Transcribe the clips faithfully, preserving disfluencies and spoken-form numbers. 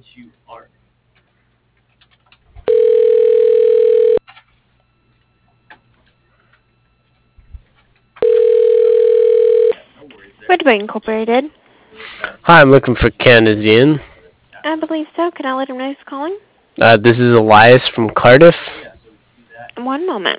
Woodbank Incorporated. Hi, I'm looking for Ken. Is he in? I believe so. Can I let him know who's calling? Uh, this is Elias from Cardiff. One moment.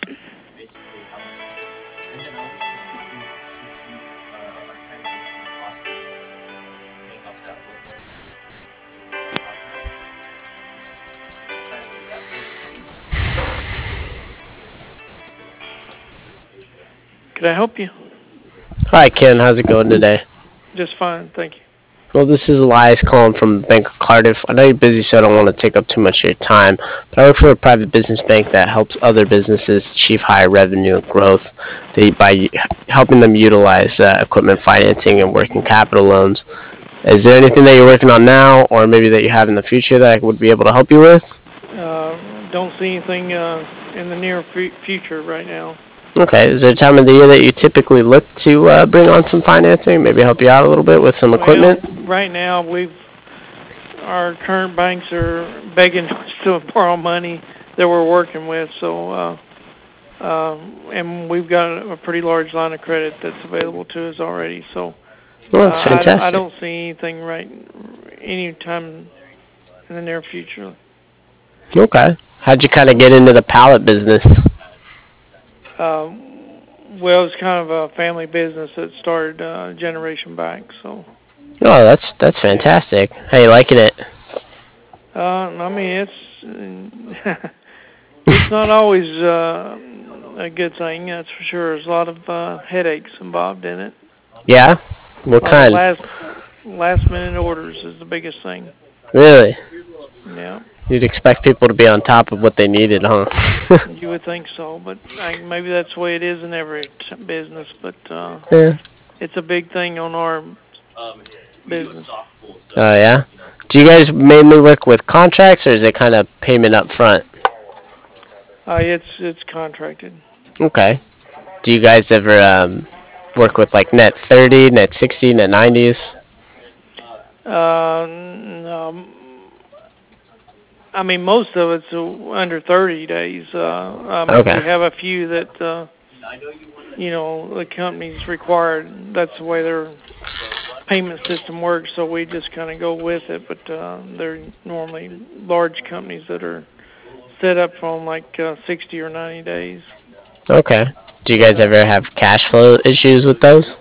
Could I help you? Hi, Ken. How's it going today? Just fine, thank you. Well, this is Elias calling from the Bank of Cardiff. I know you're busy, so I don't want to take up too much of your time, but I work for a private business bank that helps other businesses achieve higher revenue and growth they, by helping them utilize uh, equipment financing and working capital loans. Is there anything that you're working on now, or maybe that you have in the future that I would be able to help you with? Uh, don't see anything uh, in the near f- future right now. Okay. Is there a time of the year that you typically look to uh, bring on some financing, maybe help you out a little bit with some equipment? Well, right now we've our current banks are begging us to borrow money that we're working with, so uh, uh, and we've got a pretty large line of credit that's available to us already. So Well, uh, that's I, fantastic. I don't see anything right any time in the near future. Okay. How'd you kind of get into the pallet business? Um, well, it's kind of a family business that started uh, a generation back, so. Oh, that's that's fantastic. How you liking it? Uh, I mean, it's it's not always uh, a good thing, that's for sure. There's a lot of uh, headaches involved in it. Yeah? What Uh, kind? last last minute orders is the biggest thing. Really? Yeah. You'd expect people to be on top of what they needed, huh? You would think so, but I, maybe that's the way it is in every t- business. But uh, Yeah. it's a big thing on our business. Oh, yeah? Do you guys mainly work with contracts, or is it kind of payment up front? Uh, it's it's contracted. Okay. Do you guys ever um, work with like net thirty, net sixty, net nineties? Uh, no, I mean, most of it's uh, under thirty days. Uh, I mean, Okay. we have a few that, uh, you know, the companies required. That's the way their payment system works, so we just kind of go with it. But uh, they're normally large companies that are set up from like uh, sixty or ninety days. Okay. Do you guys ever have cash flow issues with those?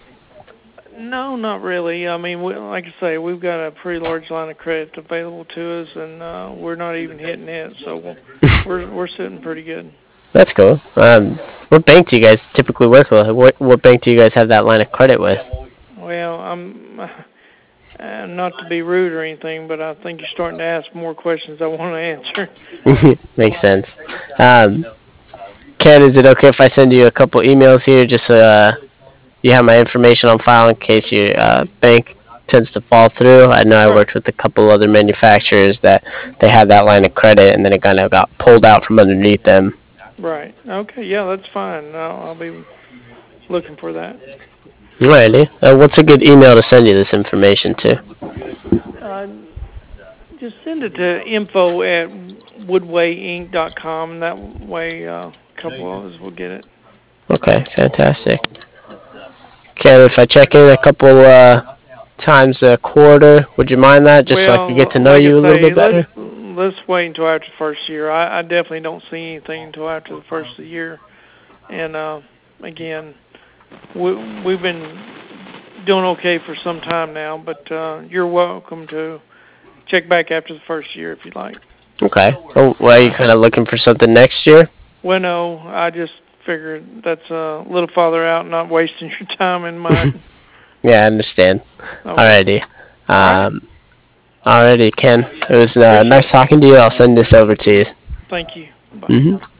No, not really. I mean, we, like I say, we've got a pretty large line of credit available to us, and uh, we're not even hitting it, so we're we're sitting pretty good. That's cool. Um, what bank do you guys typically work with? What what bank do you guys have that line of credit with? Well, I'm uh, not to be rude or anything, but I think you're starting to ask more questions I want to answer. Makes sense. Um, Ken, is it okay if I send you a couple emails here just so uh, you have my information on file in case your uh, bank tends to fall through? I know I Sure. worked with a couple other manufacturers that they had that line of credit and then it kind of got pulled out from underneath them. Right. Okay. Yeah, that's fine. I'll, I'll be looking for that. Alrighty. Uh, what's a good email to send you this information to? Uh, just send it to info at woodway inc dot com. That way, uh, a couple of us will get it. Okay, fantastic. Ken, if I check in a couple uh, times a quarter, would you mind that, just so I could get to Well, know like you a I little say, bit better? let's let's wait until after the first year. I, I definitely don't see anything until after the first of the year. And uh, again, we we've been doing okay for some time now, but uh, you're welcome to check back after the first year if you'd like. Okay. Oh, well, are you kind of looking for something next year? Well, no, I just figured that's a little farther out, not wasting your time and mine. Yeah, I understand. Okay. Alrighty. All right. Um, alrighty, Ken. It was uh, Appreciate nice it. talking to you. I'll send this over to you. Thank you. Bye. Mm-hmm.